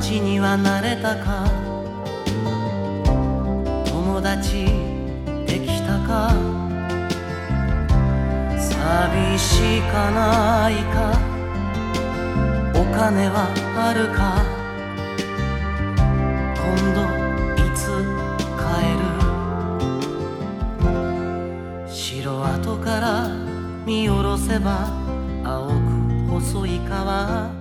ちにはなれたか、友達できたか、寂しかないか、お金はあるか、今度いつ帰る。城跡から見下ろせば青く細い川、